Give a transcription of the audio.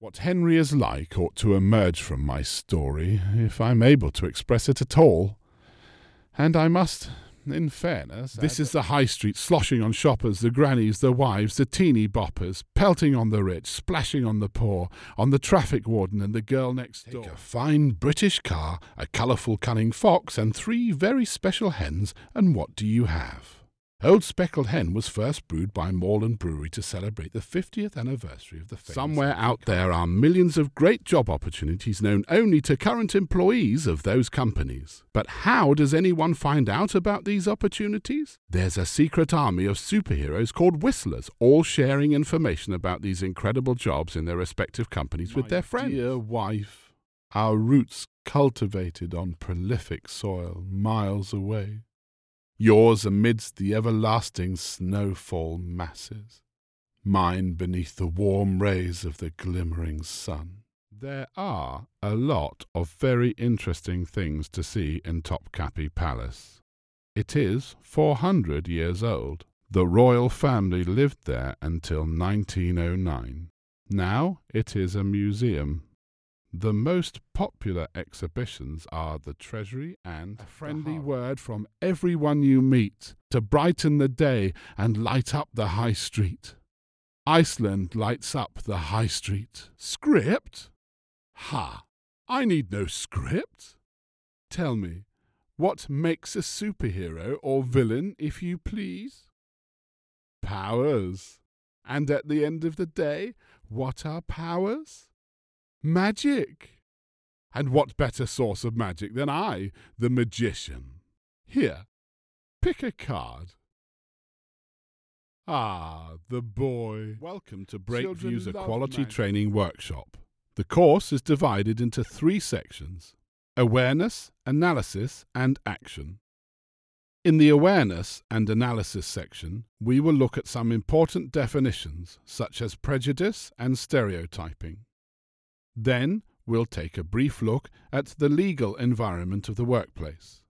What Henry is like ought to emerge from my story, if I'm able to express it at all. And I must, in fairness, this is the high street, sloshing on shoppers, the grannies, the wives, the teeny boppers, pelting on the rich, splashing on the poor, on the traffic warden and the girl next door. Take a fine British car, a colourful cunning fox, and 3 very special hens, and what do you have? Old Speckled Hen was first brewed by Moreland Brewery to celebrate the 50th anniversary of the famous. Somewhere out there are millions of great job opportunities known only to current employees of those companies. But how does anyone find out about these opportunities? There's a secret army of superheroes called Whistlers, all sharing information about these incredible jobs in their respective companies with their friends. Dear wife, our roots cultivated on prolific soil miles away. Yours amidst the everlasting snowfall masses, mine beneath the warm rays of the glimmering sun. There are a lot of very interesting things to see in Topkapi Palace. It is 400 years old. The royal family lived there until 1909. Now it is a museum. The most popular exhibitions are the Treasury and a friendly word from everyone you meet to brighten the day and light up the high street. Iceland lights up the high street. Script? Ha! I need no script. Tell me, what makes a superhero or villain, if you please? Powers. And at the end of the day, what are powers? Magic! And what better source of magic than I, the magician? Here, pick a card. Ah, the boy. Welcome to Breakview's Equality Training Workshop. The course is divided into 3 sections: awareness, analysis, and action. In the awareness and analysis section, we will look at some important definitions, such as prejudice and stereotyping. Then we'll take a brief look at the legal environment of the workplace.